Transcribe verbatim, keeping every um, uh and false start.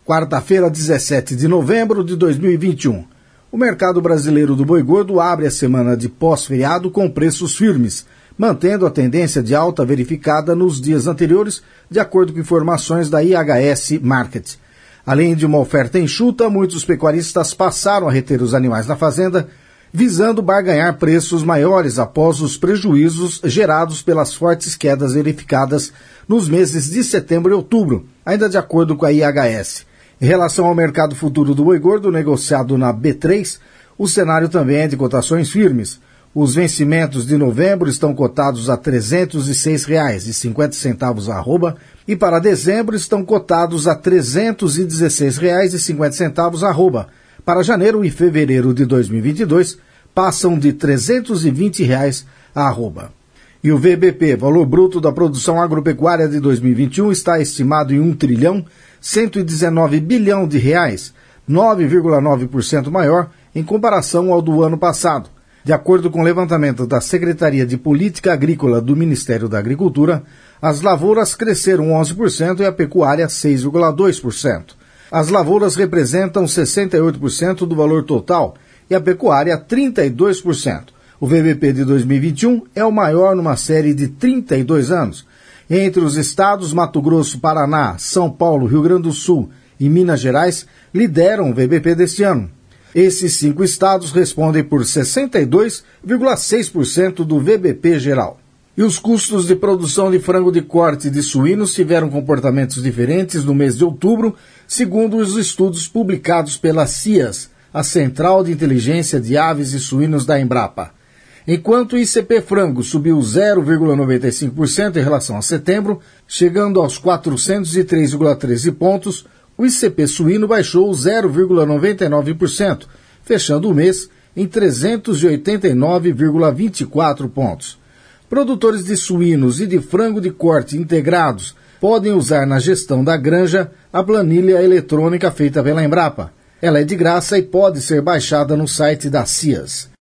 Quarta-feira, dezessete de novembro de dois mil e vinte e um. O mercado brasileiro do boi gordo abre a semana de pós-feriado com preços firmes, mantendo a tendência de alta verificada nos dias anteriores, de acordo com informações da I H S Market. Além de uma oferta enxuta, muitos pecuaristas passaram a reter os animais na fazenda, visando barganhar preços maiores após os prejuízos gerados pelas fortes quedas verificadas nos meses de setembro e outubro, ainda de acordo com a I H S. Em relação ao mercado futuro do boi gordo negociado na B três, o cenário também é de cotações firmes. Os vencimentos de novembro estão cotados a trezentos e seis reais e cinquenta centavos a arroba e para dezembro estão cotados a trezentos e dezesseis reais e cinquenta centavos a arroba. Para janeiro e fevereiro de dois mil e vinte e dois, passam de trezentos e vinte reais a arroba. E o V B P, valor bruto da produção agropecuária de dois mil e vinte e um, está estimado em um trilhão cento e dezenove bilhão de reais, nove vírgula nove por cento maior em comparação ao do ano passado. De acordo com o levantamento da Secretaria de Política Agrícola do Ministério da Agricultura, as lavouras cresceram onze por cento e a pecuária seis vírgula dois por cento. As lavouras representam sessenta e oito por cento do valor total e a pecuária trinta e dois por cento. O V B P de dois mil e vinte e um é o maior numa série de trinta e dois anos. Entre os estados Mato Grosso, Paraná, São Paulo, Rio Grande do Sul e Minas Gerais lideram o V B P deste ano. Esses cinco estados respondem por sessenta e dois vírgula seis por cento do V B P geral. E os custos de produção de frango de corte de suínos tiveram comportamentos diferentes no mês de outubro, segundo os estudos publicados pela C I A S, a Central de Inteligência de Aves e Suínos da Embrapa. Enquanto o I C P frango subiu zero vírgula noventa e cinco por cento em relação a setembro, chegando aos quatrocentos e três vírgula treze pontos, o I C P suíno baixou zero vírgula noventa e nove por cento, fechando o mês em trezentos e oitenta e nove vírgula vinte e quatro pontos. Produtores de suínos e de frango de corte integrados podem usar na gestão da granja a planilha eletrônica feita pela Embrapa. Ela é de graça e pode ser baixada no site da C I A S.